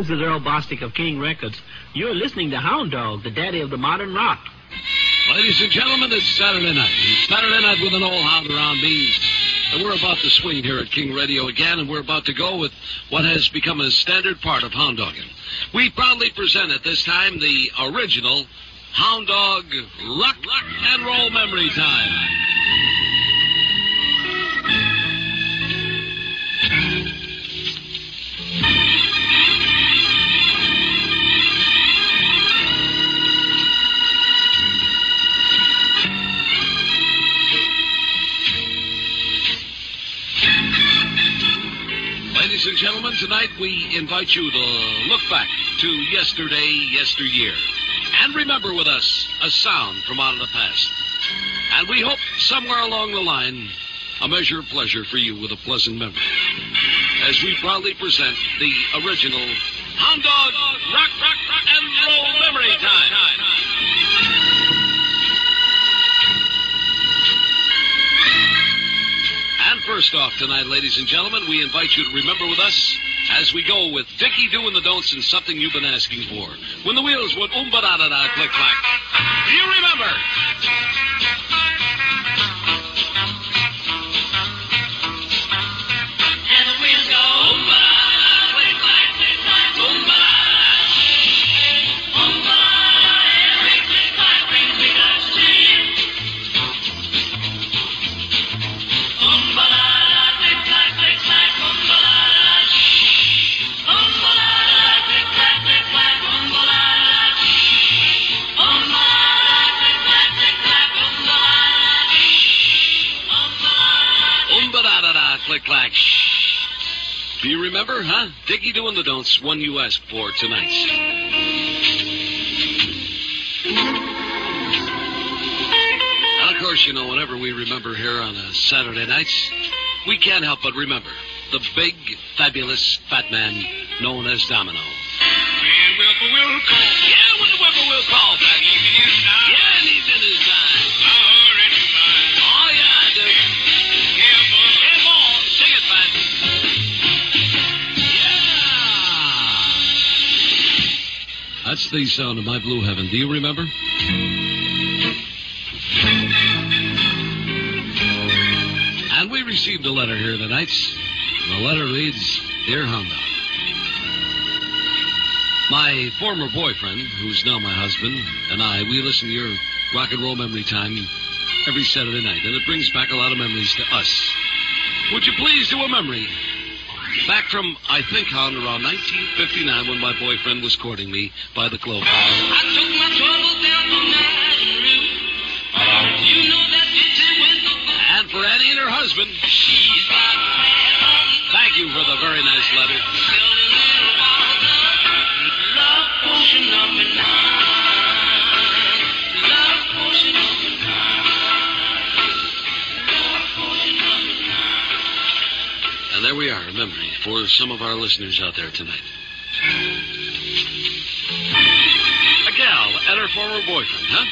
This is Earl Bostic of King Records. You're listening to Hound Dog, the daddy of the modern rock. Ladies and gentlemen, it's Saturday night. It's Saturday night with an old hound around me. And we're about to swing here at King Radio again, and we're about to go with what has become a standard part of hound dogging. We proudly present at this time the original Hound Dog Rock and Roll Memory Time. Ladies and gentlemen, tonight we invite you to look back to yesteryear, and remember with us a sound from out of the past. And we hope somewhere along the line, a measure of pleasure for you with a pleasant memory, as we proudly present the original Hound Dog Rock and Roll Memory Time. And first off tonight, ladies and gentlemen, we invite you to remember with us as we go with Dickie doing the don'ts and something you've been asking for. When the wheels went oom-ba-da-da-da, click-clack. Do you remember? And the wheels go oom-ba-da-da, click-clack, click-clack, oom-ba-da-da. Oom-ba-da-da, every click-clack brings me to see. Oom-ba-da-da, click-clack, click-clack, oom-ba-da-da. Oom-ba-da-da, click-clack, click-clack, oom-ba-da-da. Oom-ba-da-da, click-clack, click-clack, oom-ba-da-da. Oom-ba-da-da-da, click-clack. Do you remember, huh? Dickie doing the don'ts, one you asked for tonight. And of course, you know, whenever we remember here on a Saturday nights, we can't help but remember the big, fabulous fat man known as Domino. When Whippoorwill calls. Yeah, when the whippoorwill call, Fatty. Yeah, and he's in his time. Oh, yeah, I do. Come on, sing it, Fatty. Yeah. That's the sound of my blue heaven. Do you remember? And we received a letter here tonight. The letter reads, Dear Hound Dog, my former boyfriend, who's now my husband, and I, we listen to your rock and roll memory time every Saturday night, and it brings back a lot of memories to us. Would you please do a memory back from, I think, Hound, around 1959 when my boyfriend was courting me by the Clover. I took my troubles down the Madison Route. You know that picture with the book. And for Annie and her husband, She's got a man on thank you for the very nice letter. filled a little bottle of love potion number 9. Love potion number 9. Love potion number 9. And there we are, a memory for some of our listeners out there tonight. A gal and her former boyfriend, huh?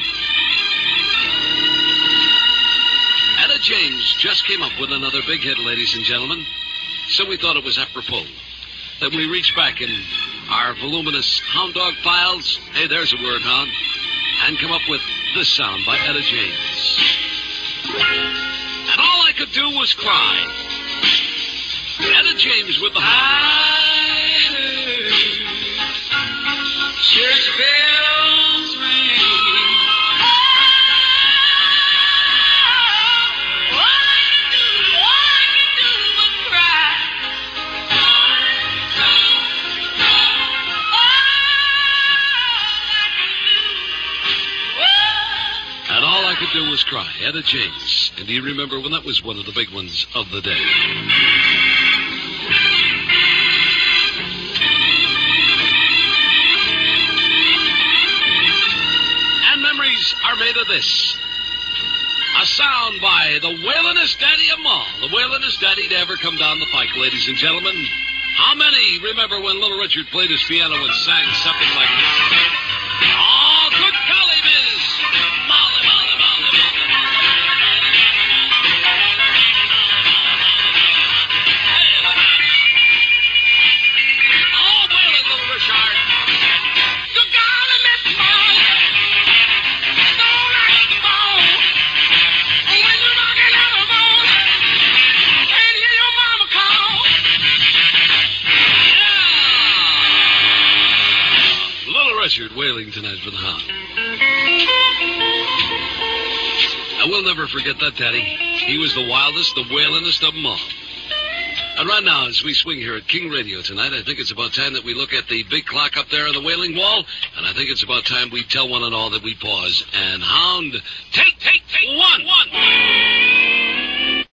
Etta James just came up with another big hit, ladies and gentlemen. So we thought it was apropos that we reach back in our voluminous Hound Dog files, hey, there's a word, Hound, and come up with this sound by Etta James. And all I could do was cry. Etta James with the Hound. Church bells ring. All I can do was cry. And all I could do was cry. Etta James. And do you remember when that was one of the big ones of the day? And memories are made of this. A sound by the wailingest daddy of them all. The wailingest daddy to ever come down the pike, ladies and gentlemen. How many remember when Little Richard played his piano and sang something like this? Oh, good golly, miss! Molly, Molly, Molly, Molly. Hey, look out. Oh, wailing Little Richard. wailing tonight for the Hound. I will never forget that, Daddy. He was the wildest, the wailingest of them all. And right now, as we swing here at King Radio tonight, I think it's about time that we look at the big clock up there on the Wailing Wall, and I think it's about time we tell one and all that we pause. And Hound, take one.